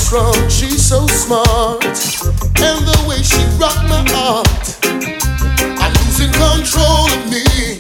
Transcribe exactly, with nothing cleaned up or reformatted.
strong, she's so smart, and the way she rocked my heart, I'm losing control of me.